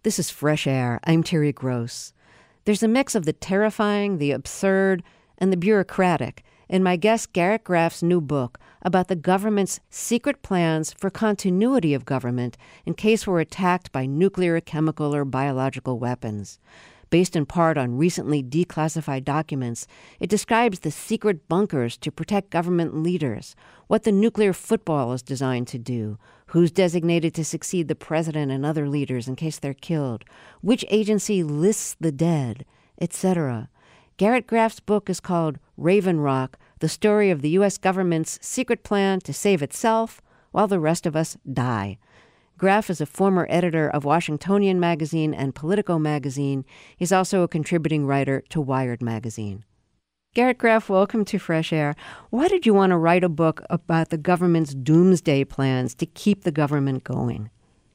This is Fresh Air. I'm Terry Gross. There's a mix of the terrifying, the absurd, and the bureaucratic in my guest Garrett Graff's new book about the government's secret plans for continuity of government in case we're attacked by nuclear, chemical, or biological weapons. Based in part on recently declassified documents, it describes the secret bunkers to protect government leaders, what the nuclear football is designed to do, who's designated to succeed the president and other leaders in case they're killed, which agency lists the dead, etc. Garrett Graff's book is called Raven Rock, the story of the U.S. government's secret plan to save itself while the rest of us die. Graff is a former editor of Washingtonian Magazine and Politico Magazine. He's also a contributing writer to Wired Magazine. Garrett Graff, welcome to Fresh Air. Why did you want to write a book about the government's doomsday plans to keep the government going?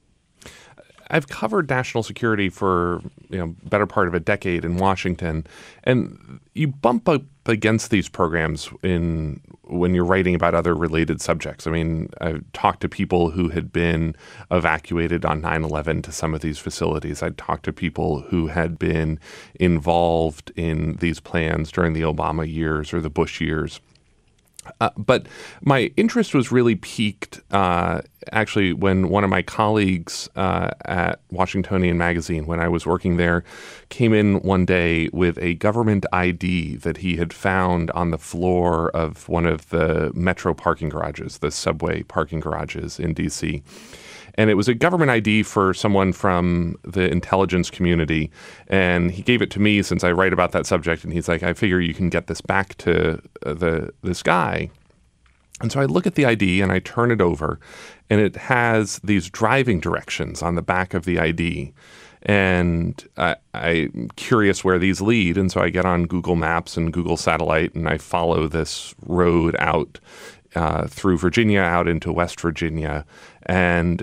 I've covered national security for better part of a decade in Washington, and you bump up against these programs when you're writing about other related subjects. I mean, I've talked to people who had been evacuated on 9/11 to some of these facilities. I'd talked to people who had been involved in these plans during the Obama years or the Bush years. But my interest was really piqued actually when one of my colleagues at Washingtonian Magazine, when I was working there, came in one day with a government ID that he had found on the floor of one of the metro parking garages, the subway parking garages in D.C., and it was a government ID for someone from the intelligence community. And he gave it to me since I write about that subject. And he's like, I figure you can get this back to this guy. And so I look at the ID and I turn it over. And it has these driving directions on the back of the ID. And I'm curious where these lead. And so I get on Google Maps and Google Satellite and I follow this road out through Virginia, out into West Virginia. And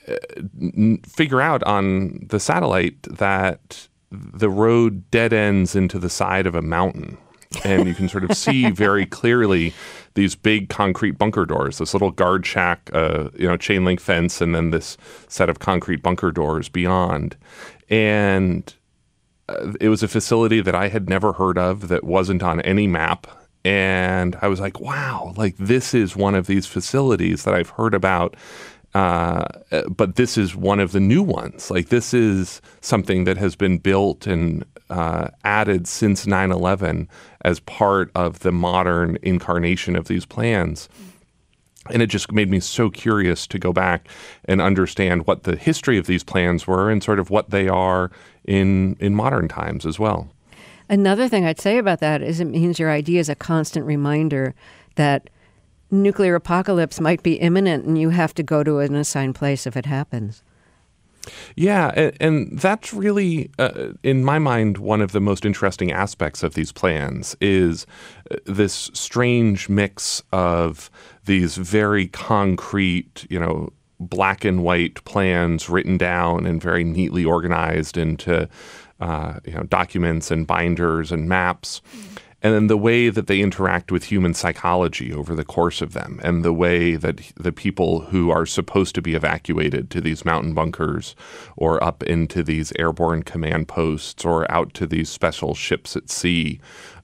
figure out on the satellite that the road dead ends into the side of a mountain. And you can sort of see very clearly these big concrete bunker doors, this little guard shack, chain link fence, and then this set of concrete bunker doors beyond. And it was a facility that I had never heard of, that wasn't on any map. And I was like, wow, like this is one of these facilities that I've heard about. But this is one of the new ones. Like this is something that has been built and added since 9/11 as part of the modern incarnation of these plans. And it just made me so curious to go back and understand what the history of these plans were and sort of what they are in modern times as well. Another thing I'd say about that is it means your idea is a constant reminder that nuclear apocalypse might be imminent and you have to go to an assigned place if it happens. Yeah, and that's really, in my mind, one of the most interesting aspects of these plans is this strange mix of these very concrete, black and white plans written down and very neatly organized into, documents and binders and maps. And then the way that they interact with human psychology over the course of them, and the way that the people who are supposed to be evacuated to these mountain bunkers or up into these airborne command posts or out to these special ships at sea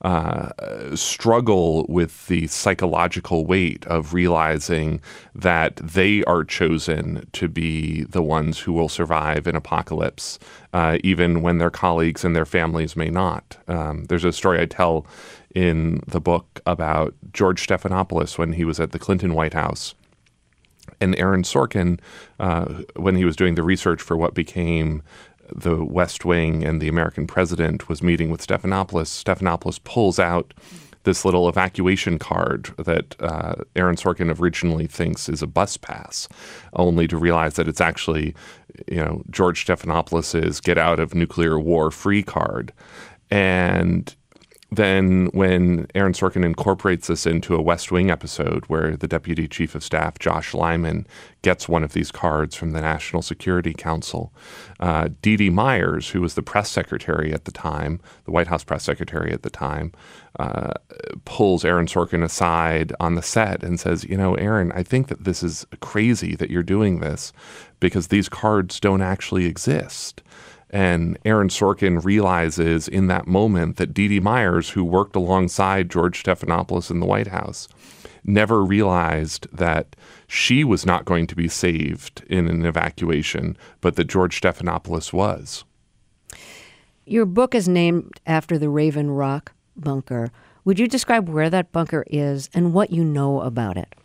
struggle with the psychological weight of realizing that they are chosen to be the ones who will survive an apocalypse, even when their colleagues and their families may not. There's a story I tell in the book about George Stephanopoulos when he was at the Clinton White House. And Aaron Sorkin, when he was doing the research for what became the West Wing and the American president, was meeting with Stephanopoulos. Stephanopoulos pulls out this little evacuation card that Aaron Sorkin originally thinks is a bus pass, only to realize that it's actually, George Stephanopoulos' get out of nuclear war free card. And then when Aaron Sorkin incorporates this into a West Wing episode where the Deputy Chief of Staff, Josh Lyman, gets one of these cards from the National Security Council, Dee Dee Myers, who was the press secretary at the time, the White House press secretary at the time, pulls Aaron Sorkin aside on the set and says, Aaron, I think that this is crazy that you're doing this because these cards don't actually exist. And Aaron Sorkin realizes in that moment that Dee Dee Myers, who worked alongside George Stephanopoulos in the White House, never realized that she was not going to be saved in an evacuation, but that George Stephanopoulos was. Your book is named after the Raven Rock bunker. Would you describe where that bunker is and what you know about it?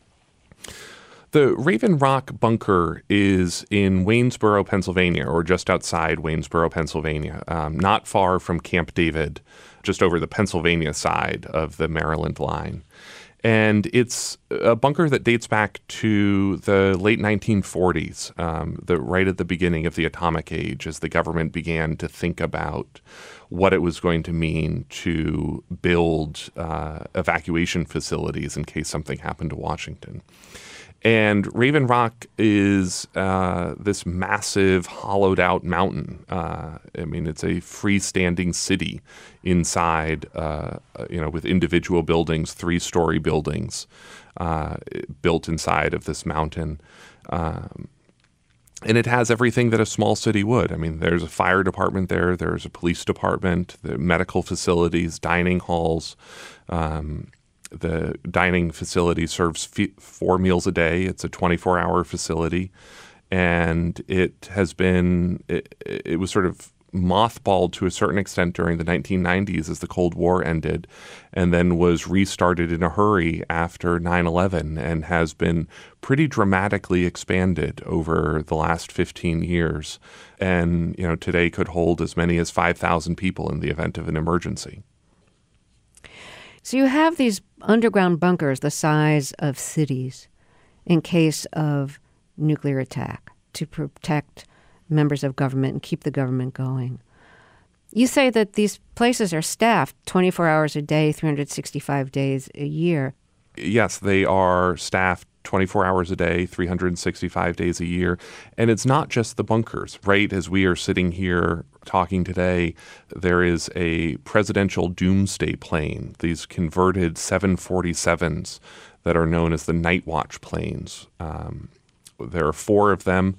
The Raven Rock bunker is in Waynesboro, Pennsylvania, or just outside Waynesboro, Pennsylvania, not far from Camp David, just over the Pennsylvania side of the Maryland line. And it's a bunker that dates back to the late 1940s, right at the beginning of the atomic age, as the government began to think about what it was going to mean to build evacuation facilities in case something happened to Washington. And Raven Rock is this massive hollowed-out mountain. It's a freestanding city inside, with individual buildings, 3-story buildings built inside of this mountain. And it has everything that a small city would. I mean, there's a fire department there. There's a police department, the medical facilities, dining halls. The dining facility serves 4 meals a day. It's a 24-hour facility. And it was sort of mothballed to a certain extent during the 1990s as the Cold War ended, and then was restarted in a hurry after 9/11 and has been pretty dramatically expanded over the last 15 years. And, today could hold as many as 5,000 people in the event of an emergency. So you have these underground bunkers the size of cities in case of nuclear attack to protect members of government and keep the government going. You say that these places are staffed 24 hours a day, 365 days a year. Yes, they are staffed 24 hours a day, 365 days a year. And it's not just the bunkers, right? As we are sitting here talking today, there is a presidential doomsday plane, these converted 747s that are known as the Night Watch planes. There are 4 of them.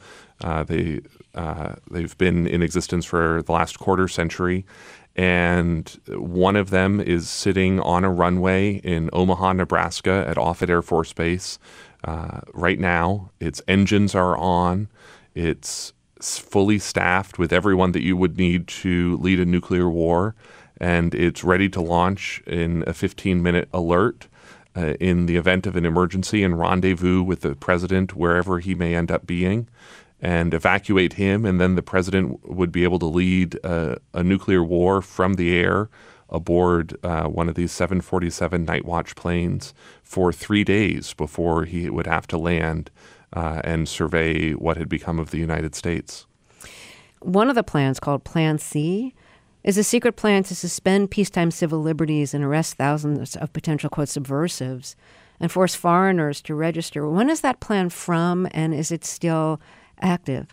They've been in existence for the last quarter century. And one of them is sitting on a runway in Omaha, Nebraska at Offutt Air Force Base right now. Its engines are on. It's fully staffed with everyone that you would need to lead a nuclear war. And it's ready to launch in a 15-minute alert in the event of an emergency and rendezvous with the president wherever he may end up being, and evacuate him, and then the president would be able to lead a nuclear war from the air aboard one of these 747 Night Watch planes for 3 days before he would have to land and survey what had become of the United States. One of the plans, called Plan C, is a secret plan to suspend peacetime civil liberties and arrest thousands of potential, quote, subversives and force foreigners to register. When is that plan from, and is it still active?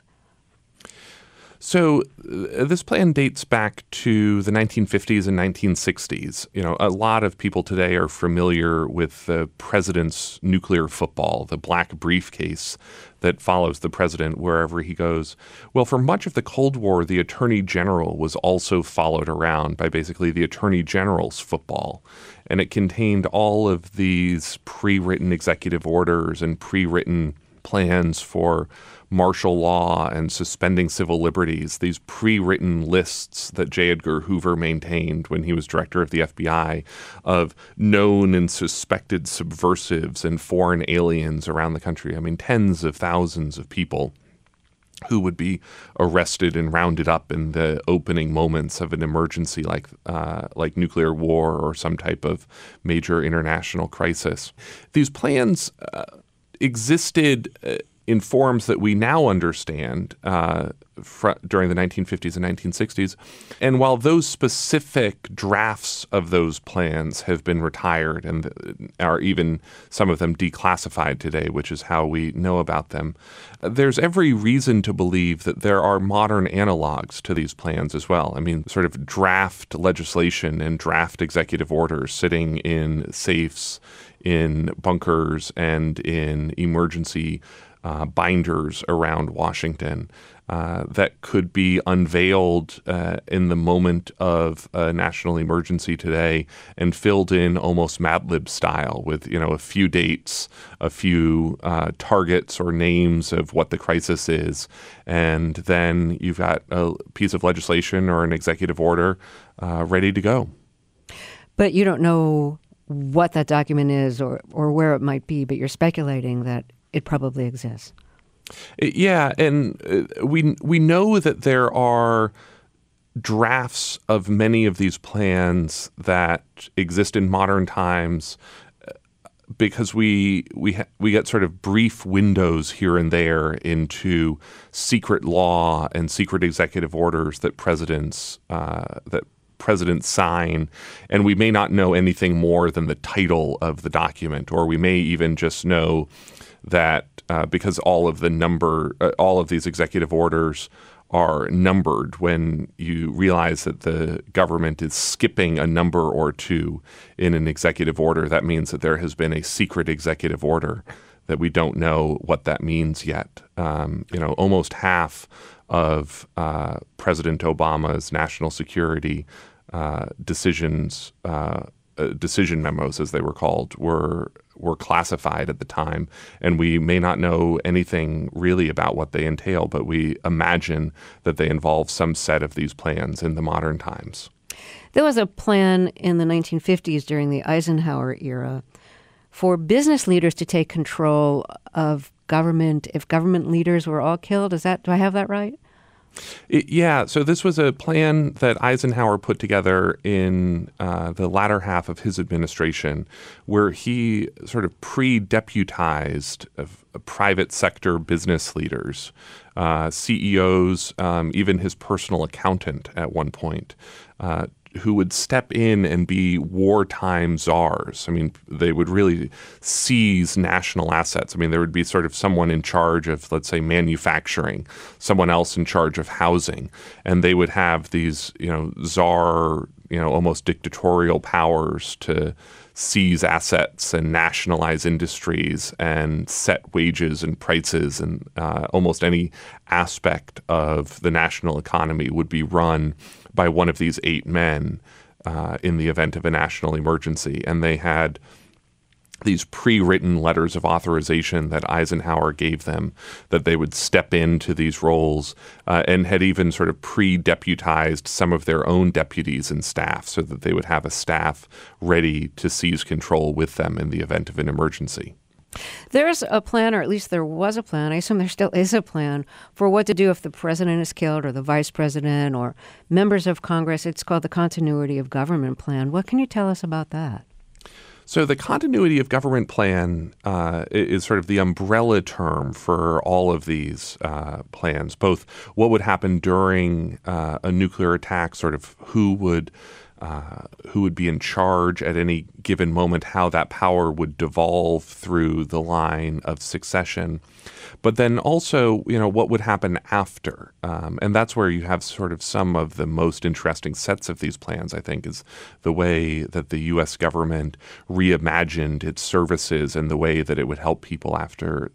So this plan dates back to the 1950s and 1960s. A lot of people today are familiar with the president's nuclear football, the black briefcase that follows the president wherever he goes. Well, for much of the Cold War, the Attorney General was also followed around by basically the Attorney General's football. And it contained all of these pre-written executive orders and pre-written plans for martial law and suspending civil liberties, these pre-written lists that J. Edgar Hoover maintained when he was director of the FBI of known and suspected subversives and foreign aliens around the country. I mean, tens of thousands of people who would be arrested and rounded up in the opening moments of an emergency like nuclear war or some type of major international crisis. These plans existed in forms that we now understand during the 1950s and 1960s. And while those specific drafts of those plans have been retired and are even some of them declassified today, which is how we know about them, there's every reason to believe that there are modern analogs to these plans as well. I mean, sort of draft legislation and draft executive orders sitting in safes, in bunkers, and in emergency binders around Washington. that could be unveiled in the moment of a national emergency today and filled in almost Mad Lib style with, a few dates, a few targets or names of what the crisis is. And then you've got a piece of legislation or an executive order ready to go. But you don't know what that document is or where it might be, but you're speculating that it probably exists. Yeah, and we know that there are drafts of many of these plans that exist in modern times because we get sort of brief windows here and there into secret law and secret executive orders that presidents sign, and we may not know anything more than the title of the document, or we may even just know that because all of these executive orders are numbered, when you realize that the government is skipping a number or two in an executive order, that means that there has been a secret executive order that we don't know what that means yet. Almost half of President Obama's national security decision memos, as they were called, were classified at the time, and we may not know anything really about what they entail, but we imagine that they involve some set of these plans in the modern times. There was a plan in the 1950s during the Eisenhower era for business leaders to take control of government if government leaders were all killed. Do I have that right? Yeah, so this was a plan that Eisenhower put together in the latter half of his administration, where he sort of pre-deputized private sector business leaders, CEOs, even his personal accountant at one point, who would step in and be wartime czars. I mean, they would really seize national assets. I mean, there would be sort of someone in charge of, let's say, manufacturing, someone else in charge of housing, and they would have these, czar, almost dictatorial powers to seize assets and nationalize industries and set wages and prices, and almost any aspect of the national economy would be run by one of these 8 men in the event of a national emergency. And they had these pre-written letters of authorization that Eisenhower gave them, that they would step into these roles, and had even sort of pre-deputized some of their own deputies and staff so that they would have a staff ready to seize control with them in the event of an emergency. There's a plan, or at least there was a plan, I assume there still is a plan, for what to do if the president is killed or the vice president or members of Congress. It's called the Continuity of Government Plan. What can you tell us about that? So the Continuity of Government Plan is sort of the umbrella term for all of these plans, both what would happen during a nuclear attack, sort of who would be in charge at any given moment, how that power would devolve through the line of succession, but then also, what would happen after. And that's where you have sort of some of the most interesting sets of these plans, I think, is the way that the U.S. government reimagined its services and the way that it would help people after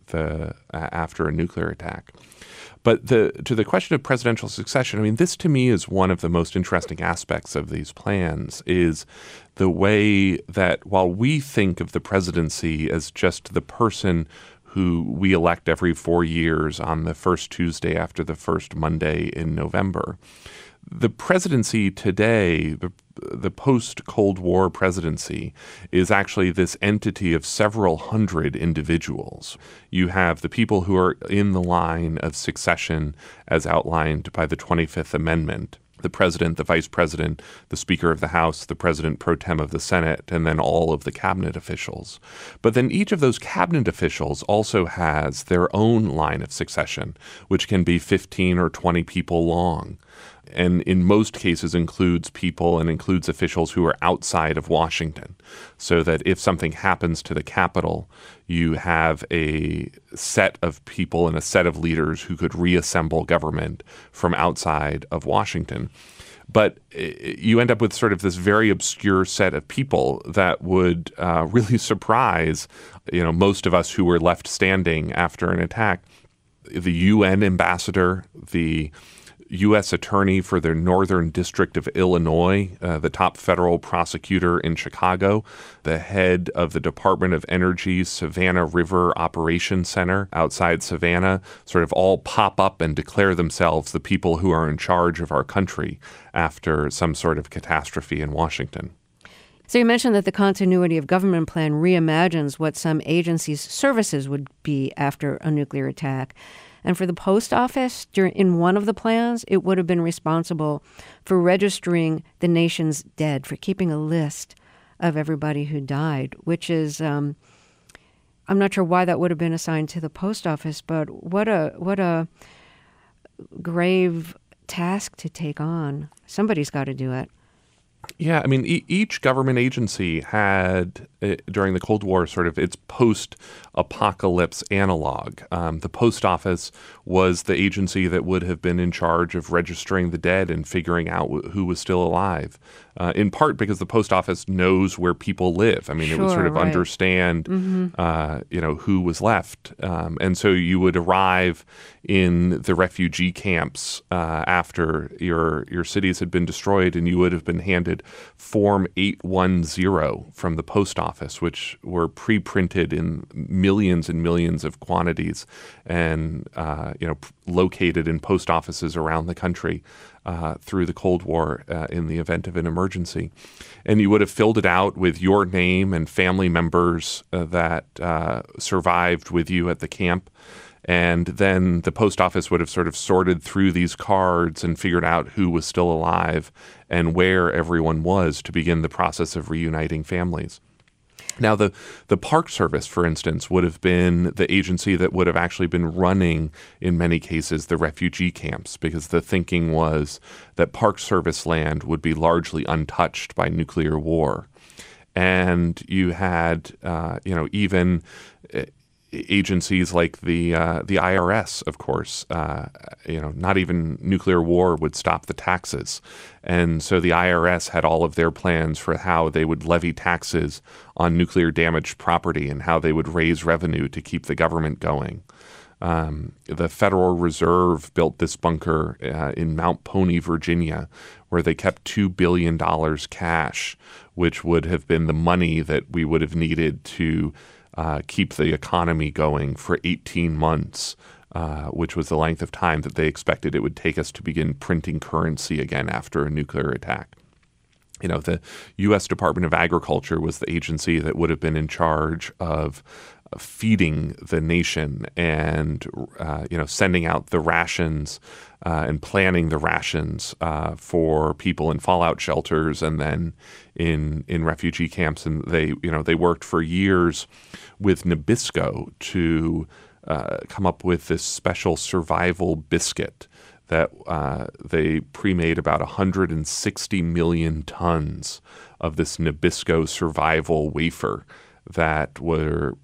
a nuclear attack. But to the question of presidential succession, I mean, this to me is one of the most interesting aspects of these plans, is the way that while we think of the presidency as just the person who we elect every 4 years on the first Tuesday after the first Monday in November, the presidency today, the post-Cold War presidency, is actually this entity of several hundred individuals. You have the people who are in the line of succession as outlined by the 25th Amendment: the president, the vice president, the Speaker of the House, the president pro tem of the Senate, and then all of the cabinet officials. But then each of those cabinet officials also has their own line of succession, which can be 15 or 20 people long, and in most cases includes people and includes officials who are outside of Washington, so that if something happens to the Capitol, you have a set of people and a set of leaders who could reassemble government from outside of Washington. But you end up with sort of this very obscure set of people that would really surprise, most of us who were left standing after an attack. the UN ambassador, the U.S. attorney for the Northern District of Illinois, the top federal prosecutor in Chicago, the head of the Department of Energy's Savannah River Operations Center outside Savannah, sort of all pop up and declare themselves the people who are in charge of our country after some sort of catastrophe in Washington. So you mentioned that the continuity of government plan reimagines what some agencies' services would be after a nuclear attack. And for the post office, in one of the plans, it would have been responsible for registering the nation's dead, for keeping a list of everybody who died, which is, I'm not sure why that would have been assigned to the post office, but what a grave task to take on. Somebody's got to do it. Yeah, I mean, each government agency had, during the Cold War, sort of its post-apocalypse analog. The post office was the agency that would have been in charge of registering the dead and figuring out who was still alive, in part because the post office knows where people live. I mean, it would sort of understand, who was left. And so you would arrive in the refugee camps after your cities had been destroyed, and you would have been handed Form 810 from the post office, which were pre-printed in millions and millions of quantities and located in post offices around the country through the Cold War in the event of an emergency. And you would have filled it out with your name and family members that survived with you at the camp. And then the post office would have sort of sorted through these cards and figured out who was still alive and where everyone was to begin the process of reuniting families. Now, the Park Service, for instance, would have been the agency that would have actually been running, in many cases, the refugee camps, because the thinking was that Park Service land would be largely untouched by nuclear war. And you had, even agencies like the IRS, of course, not even nuclear war would stop the taxes. And so the IRS had all of their plans for how they would levy taxes on nuclear damaged property and how they would raise revenue to keep the government going. The Federal Reserve built this bunker in Mount Pony, Virginia, where they kept $2 billion cash, which would have been the money that we would have needed to keep the economy going for 18 months, which was the length of time that they expected it would take us to begin printing currency again after a nuclear attack. The U.S. Department of Agriculture was the agency that would have been in charge of feeding the nation and, sending out the rations and planning the rations for people in fallout shelters and then in refugee camps. And they worked for years with Nabisco to come up with this special survival biscuit that they pre-made about 160 million tons of this Nabisco survival wafer that were,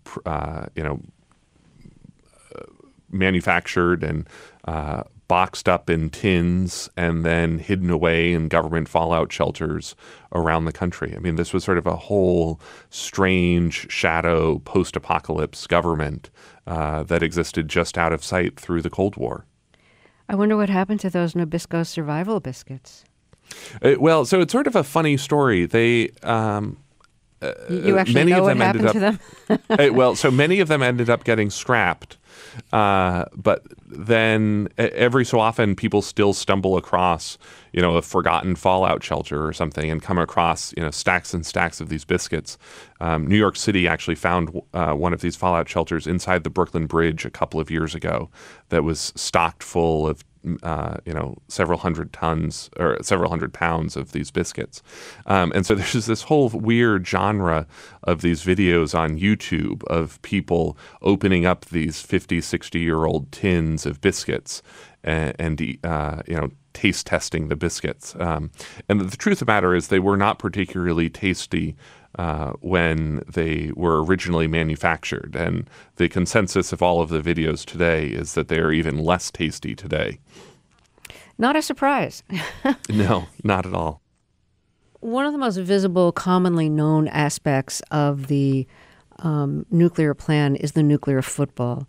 manufactured and boxed up in tins and then hidden away in government fallout shelters around the country. I mean, this was sort of a whole strange shadow post-apocalypse government that existed just out of sight through the Cold War. I wonder what happened to those Nabisco survival biscuits. So it's sort of a funny story. They you actually know what happened to them? So many of them ended up getting scrapped. But then every so often people still stumble across, a forgotten fallout shelter or something and come across, stacks and stacks of these biscuits. New York City actually found one of these fallout shelters inside the Brooklyn Bridge a couple of years ago that was stocked full of several hundred tons or several hundred pounds of these biscuits. And so there's this whole weird genre of these videos on YouTube of people opening up these 50, 60-year-old tins of biscuits and taste testing the biscuits. And the truth of the matter is they were not particularly tasty when they were originally manufactured. And the consensus of all of the videos today is that they are even less tasty today. Not a surprise. No, not at all. One of the most visible, commonly known aspects of the nuclear plan is the nuclear football.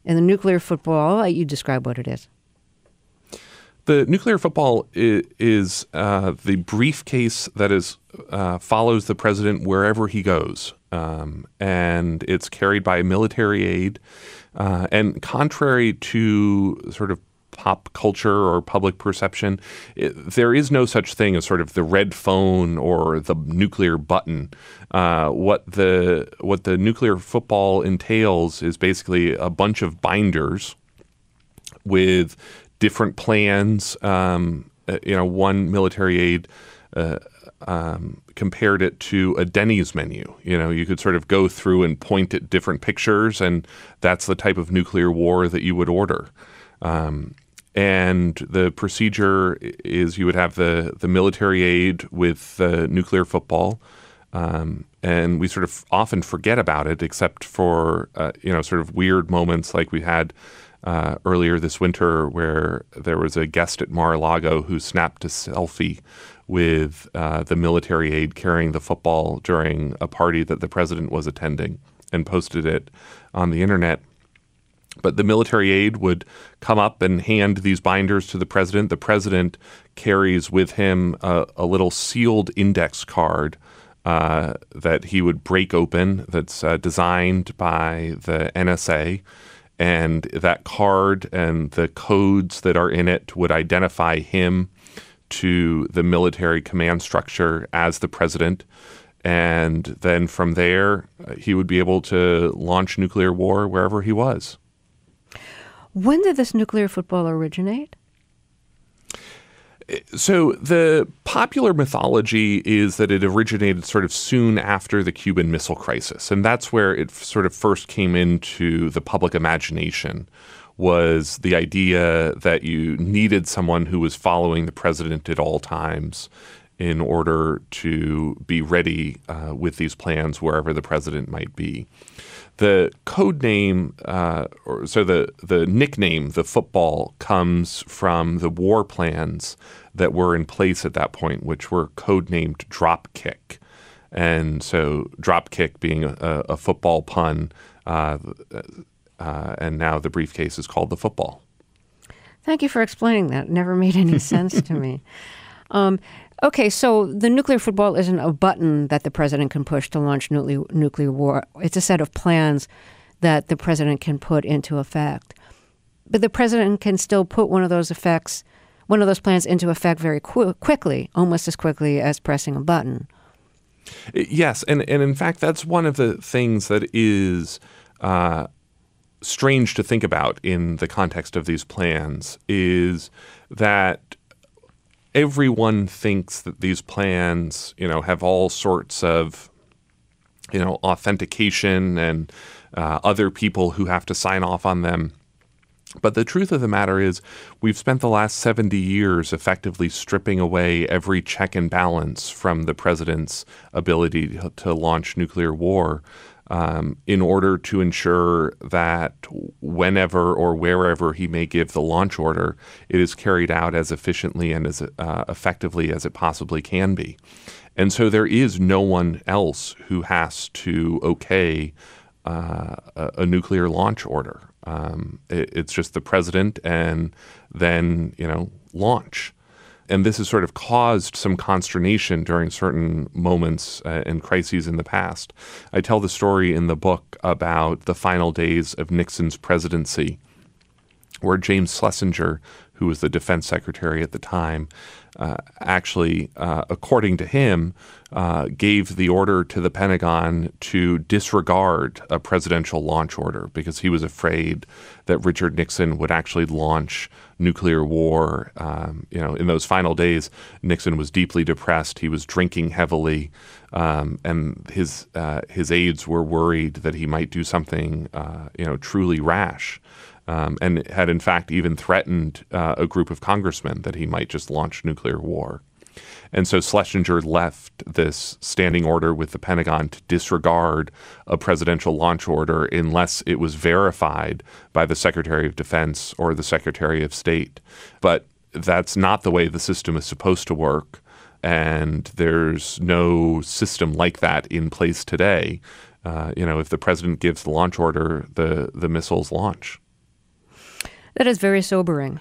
And the nuclear football, you describe what it is. The nuclear football is the briefcase that follows the president wherever he goes. And it's carried by a military aide. And contrary to sort of pop culture or public perception, there is no such thing as sort of the red phone or the nuclear button. What the nuclear football entails is basically a bunch of binders with different plans. One military aide compared it to a Denny's menu. You could sort of go through and point at different pictures, and that's the type of nuclear war that you would order. And the procedure is you would have the military aide with the nuclear football, and we sort of often forget about it, except for sort of weird moments like we had earlier this winter, where there was a guest at Mar-a-Lago who snapped a selfie with the military aide carrying the football during a party that the president was attending and posted it on the internet. But the military aide would come up and hand these binders to the president. The president carries with him a little sealed index card that he would break open that's designed by the NSA. And that card and the codes that are in it would identify him to the military command structure as the president. And then from there, he would be able to launch nuclear war wherever he was. When did this nuclear football originate? So the popular mythology is that it originated sort of soon after the Cuban Missile Crisis. And that's where it sort of first came into the public imagination, was the idea that you needed someone who was following the president at all times in order to be ready with these plans wherever the president might be. The code name, the nickname, the football, comes from the war plans that were in place at that point, which were codenamed Dropkick. And so Dropkick being a football pun, and now the briefcase is called the football. Thank you for explaining that. It never made any sense to me. Okay, so the nuclear football isn't a button that the president can push to launch nuclear war. It's a set of plans that the president can put into effect. But the president can still put one of those plans into effect very quickly, almost as quickly as pressing a button. Yes, and in fact, that's one of the things that is strange to think about in the context of these plans, is that everyone thinks that these plans, have all sorts of, authentication and other people who have to sign off on them. But the truth of the matter is we've spent the last 70 years effectively stripping away every check and balance from the president's ability to launch nuclear war in order to ensure that whenever or wherever he may give the launch order, it is carried out as efficiently and as effectively as it possibly can be. And so there is no one else who has to okay a nuclear launch order. It's just the president and then, launch. And this has sort of caused some consternation during certain moments and crises in the past. I tell the story in the book about the final days of Nixon's presidency, where James Schlesinger, who was the defense secretary at the time, actually, according to him, gave the order to the Pentagon to disregard a presidential launch order because he was afraid that Richard Nixon would actually launch nuclear war. In those final days, Nixon was deeply depressed. He was drinking heavily, and his aides were worried that he might do something, truly rash. And had in fact even threatened a group of congressmen that he might just launch nuclear war. And so Schlesinger left this standing order with the Pentagon to disregard a presidential launch order unless it was verified by the Secretary of Defense or the Secretary of State. But that's not the way the system is supposed to work, and there's no system like that in place today. If the president gives the launch order, the missiles launch. That is very sobering.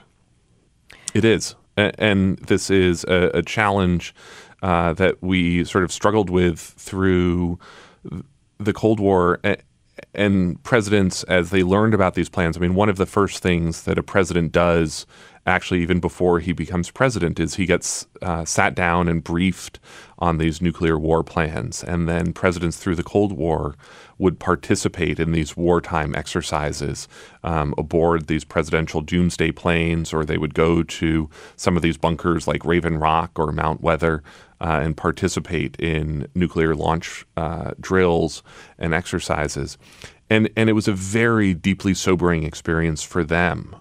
It is. And this is a challenge that we sort of struggled with through the Cold War. And presidents, as they learned about these plans, I mean, one of the first things that a president does, actually even before he becomes president, is he gets sat down and briefed on these nuclear war plans. And then presidents through the Cold War would participate in these wartime exercises aboard these presidential doomsday planes, or they would go to some of these bunkers like Raven Rock or Mount Weather and participate in nuclear launch drills and exercises. And it was a very deeply sobering experience for them.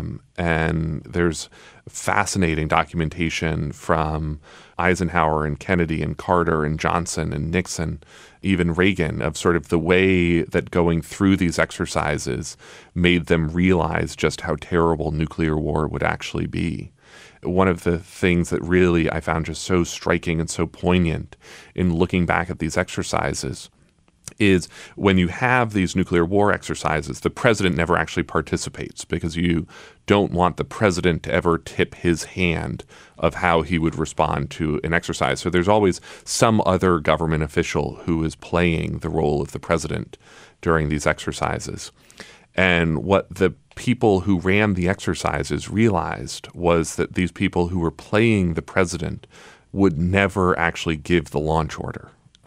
And there's fascinating documentation from Eisenhower and Kennedy and Carter and Johnson and Nixon, even Reagan, of sort of the way that going through these exercises made them realize just how terrible nuclear war would actually be. One of the things that really I found just so striking and so poignant in looking back at these exercises is when you have these nuclear war exercises, the president never actually participates because you don't want the president to ever tip his hand of how he would respond to an exercise. So there's always some other government official who is playing the role of the president during these exercises. And what the people who ran the exercises realized was that these people who were playing the president would never actually give the launch order.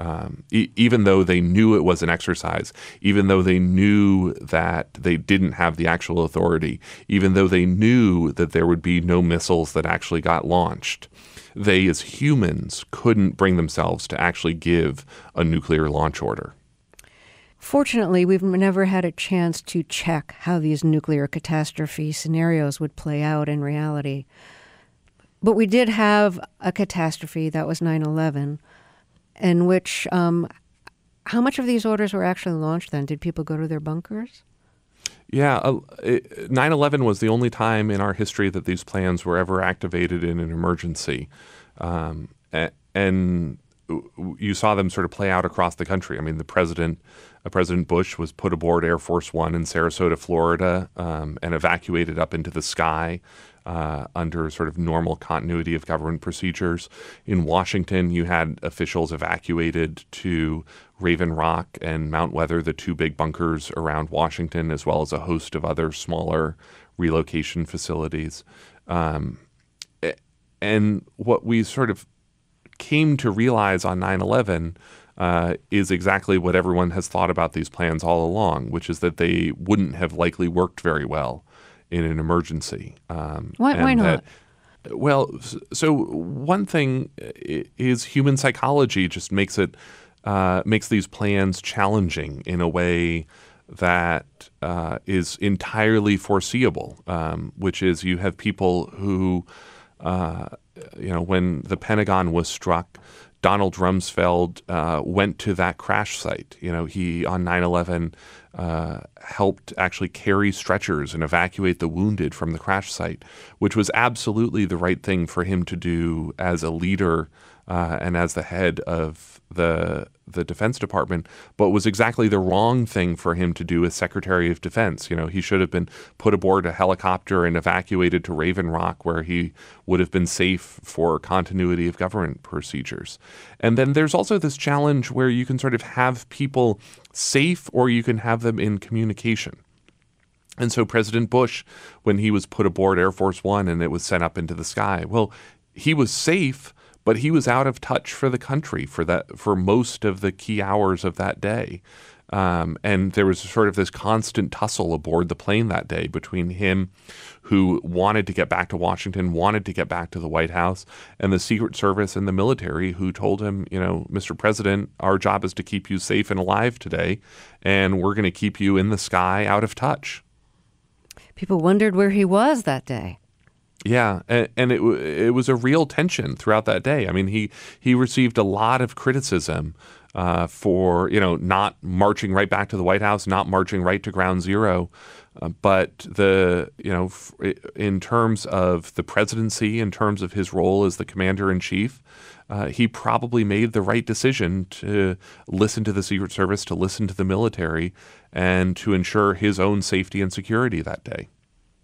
Even though they knew it was an exercise, even though they knew that they didn't have the actual authority, even though they knew that there would be no missiles that actually got launched, they as humans couldn't bring themselves to actually give a nuclear launch order. Fortunately, we've never had a chance to check how these nuclear catastrophe scenarios would play out in reality. But we did have a catastrophe, that was 9/11, in which, how much of these orders were actually launched then? Did people go to their bunkers? Yeah, 9/11 was the only time in our history that these plans were ever activated in an emergency. And you saw them sort of play out across the country. I mean, President Bush was put aboard Air Force One in Sarasota, Florida, and evacuated up into the sky under sort of normal continuity of government procedures. In Washington, you had officials evacuated to Raven Rock and Mount Weather, the two big bunkers around Washington, as well as a host of other smaller relocation facilities. And what we sort of came to realize on 9/11 is exactly what everyone has thought about these plans all along, which is that they wouldn't have likely worked very well in an emergency. Why not? So one thing is human psychology just makes these plans challenging in a way that is entirely foreseeable, which is you have people who, when the Pentagon was struck, Donald Rumsfeld went to that crash site. He on 9/11 helped actually carry stretchers and evacuate the wounded from the crash site, which was absolutely the right thing for him to do as a leader and as the head of the Defense Department, but was exactly the wrong thing for him to do as Secretary of Defense. He should have been put aboard a helicopter and evacuated to Raven Rock, where he would have been safe for continuity of government procedures. And then there's also this challenge where you can sort of have people safe or you can have them in communication. And so President Bush, when he was put aboard Air Force One and it was sent up into the sky, well, he was safe, but he was out of touch for the country for most of the key hours of that day. And there was sort of this constant tussle aboard the plane that day between him, who wanted to get back to Washington, wanted to get back to the White House, and the Secret Service and the military, who told him, Mr. President, our job is to keep you safe and alive today, and we're going to keep you in the sky out of touch. People wondered where he was that day. Yeah, and it was a real tension throughout that day. I mean, he received a lot of criticism for not marching right back to the White House, not marching right to Ground Zero, but in terms of the presidency, in terms of his role as the commander in chief, he probably made the right decision to listen to the Secret Service, to listen to the military, and to ensure his own safety and security that day.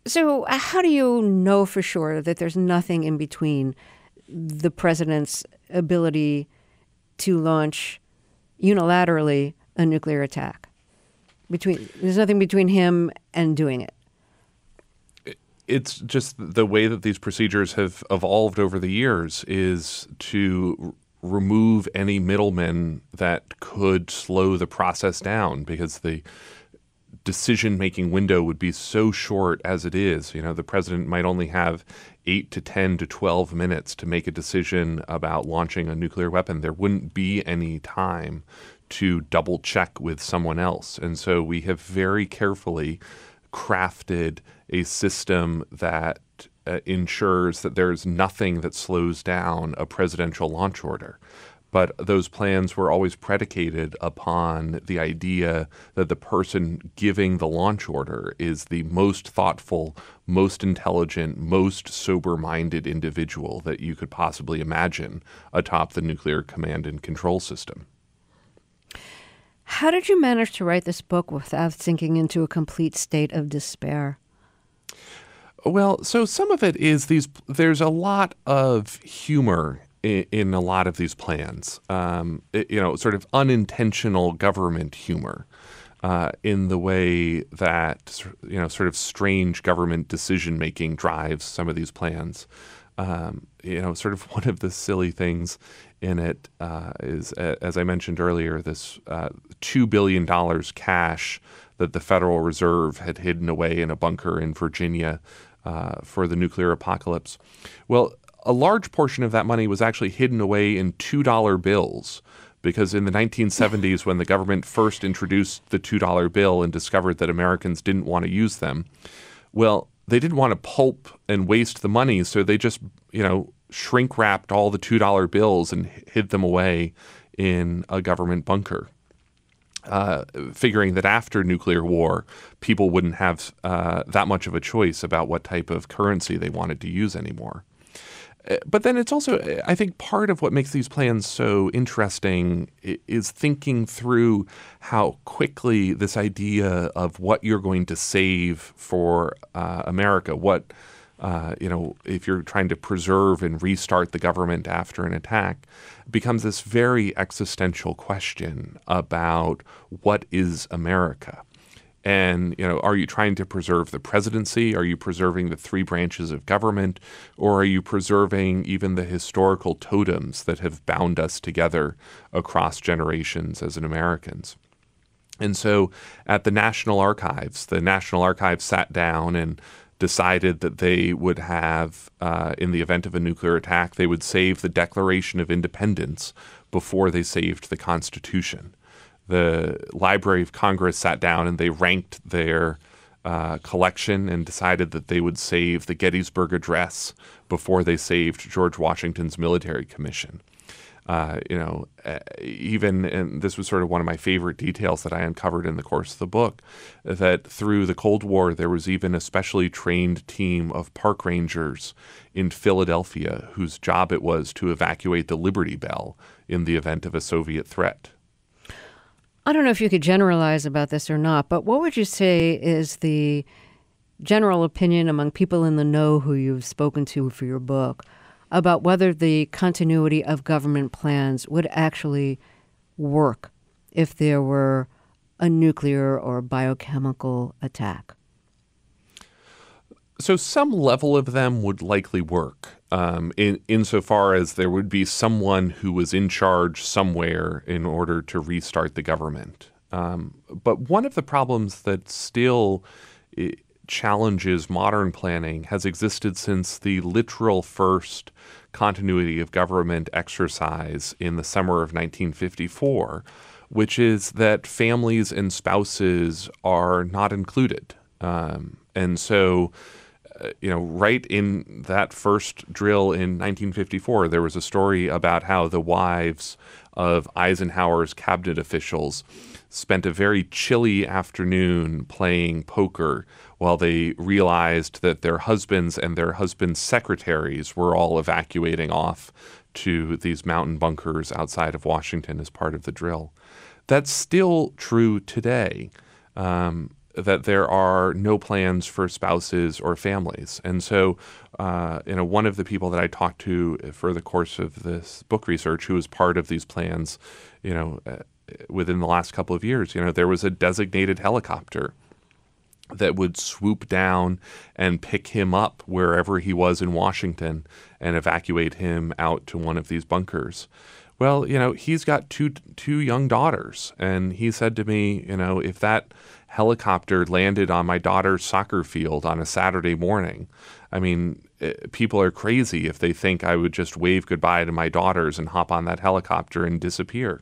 So how do you know for sure that there's nothing in between the president's ability to launch unilaterally a nuclear attack? There's nothing between him and doing it. It's just the way that these procedures have evolved over the years is to remove any middlemen that could slow the process down, because the decision-making window would be so short as it is. The president might only have 8 to 10 to 12 minutes to make a decision about launching a nuclear weapon. There wouldn't be any time to double check with someone else. And so we have very carefully crafted a system that ensures that there's nothing that slows down a presidential launch order. But those plans were always predicated upon the idea that the person giving the launch order is the most thoughtful, most intelligent, most sober-minded individual that you could possibly imagine atop the nuclear command and control system. How did you manage to write this book without sinking into a complete state of despair? Well, so some of it is there's a lot of humor in a lot of these plans, sort of unintentional government humor in the way that, sort of strange government decision-making drives some of these plans. Sort of one of the silly things in it is, as I mentioned earlier, this $2 billion cash that the Federal Reserve had hidden away in a bunker in Virginia for the nuclear apocalypse. Well, a large portion of that money was actually hidden away in $2 bills, because in the 1970s, when the government first introduced the $2 bill and discovered that Americans didn't want to use them, well, they didn't want to pulp and waste the money, so they just, shrink wrapped all the $2 bills and hid them away in a government bunker, figuring that after nuclear war, people wouldn't have that much of a choice about what type of currency they wanted to use anymore. But then it's also, I think, part of what makes these plans so interesting is thinking through how quickly this idea of what you're going to save for America, if you're trying to preserve and restart the government after an attack, becomes this very existential question about what is America. And, are you trying to preserve the presidency? Are you preserving the three branches of government? Or are you preserving even the historical totems that have bound us together across generations as Americans? And so at the National Archives sat down and decided that they would have, in the event of a nuclear attack, they would save the Declaration of Independence before they saved the Constitution. The Library of Congress sat down and they ranked their collection and decided that they would save the Gettysburg Address before they saved George Washington's military commission. Even, and this was sort of one of my favorite details that I uncovered in the course of the book, that through the Cold War, there was even a specially trained team of park rangers in Philadelphia whose job it was to evacuate the Liberty Bell in the event of a Soviet threat. I don't know if you could generalize about this or not, but what would you say is the general opinion among people in the know who you've spoken to for your book about whether the continuity of government plans would actually work if there were a nuclear or biochemical attack? So some level of them would likely work, insofar as there would be someone who was in charge somewhere in order to restart the government. But one of the problems that still challenges modern planning has existed since the literal first continuity of government exercise in the summer of 1954, which is that families and spouses are not included. And so right in that first drill in 1954, there was a story about how the wives of Eisenhower's cabinet officials spent a very chilly afternoon playing poker while they realized that their husbands and their husbands' secretaries were all evacuating off to these mountain bunkers outside of Washington as part of the drill. That's still true today. that there are no plans for spouses or families. And so, one of the people that I talked to for the course of this book research, who was part of these plans, within the last couple of years, there was a designated helicopter that would swoop down and pick him up wherever he was in Washington and evacuate him out to one of these bunkers. Well, he's got two young daughters, and he said to me, if that helicopter landed on my daughter's soccer field on a Saturday morning, I mean, people are crazy if they think I would just wave goodbye to my daughters and hop on that helicopter and disappear.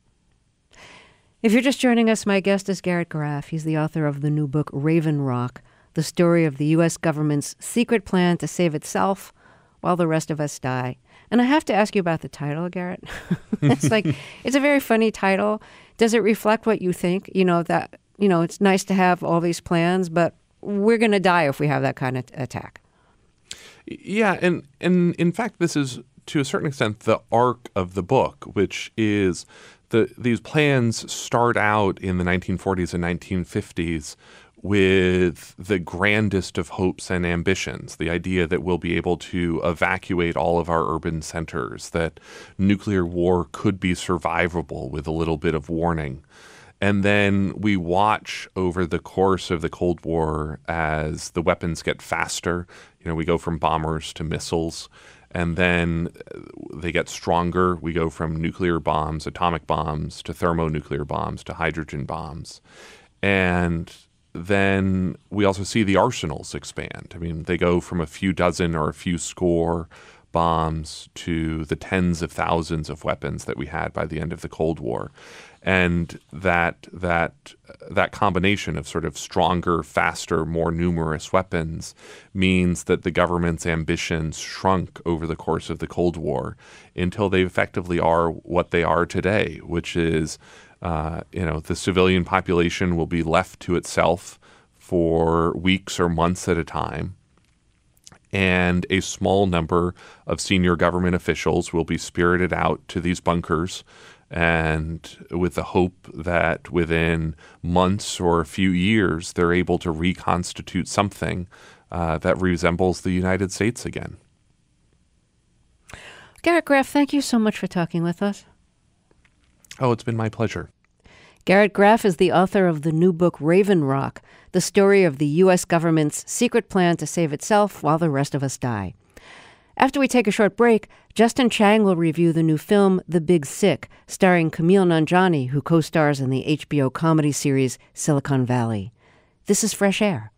If you're just joining us, my guest is Garrett Graff. He's the author of the new book, Raven Rock, the story of the U.S. government's secret plan to save itself while the rest of us die. And I have to ask you about the title, Garrett. It's a very funny title. Does it reflect what you think? It's nice to have all these plans, but we're going to die if we have that kind of attack. Yeah, and in fact, this is, to a certain extent, the arc of the book, which is these plans start out in the 1940s and 1950s with the grandest of hopes and ambitions, the idea that we'll be able to evacuate all of our urban centers, that nuclear war could be survivable with a little bit of warning. And then we watch over the course of the Cold War as the weapons get faster. We go from bombers to missiles, and then they get stronger. We go from nuclear bombs, atomic bombs, to thermonuclear bombs, to hydrogen bombs. And then we also see the arsenals expand. I mean, they go from a few dozen or a few score bombs to the tens of thousands of weapons that we had by the end of the Cold War. And that combination of sort of stronger, faster, more numerous weapons means that the government's ambitions shrunk over the course of the Cold War until they effectively are what they are today, which is the civilian population will be left to itself for weeks or months at a time. And a small number of senior government officials will be spirited out to these bunkers, and with the hope that within months or a few years, they're able to reconstitute something that resembles the United States again. Garrett Graff, thank you so much for talking with us. Oh, it's been my pleasure. Garrett Graff is the author of the new book, Raven Rock, the story of the U.S. government's secret plan to save itself while the rest of us die. After we take a short break, Justin Chang will review the new film, The Big Sick, starring Kumail Nanjiani, who co-stars in the HBO comedy series Silicon Valley. This is Fresh Air.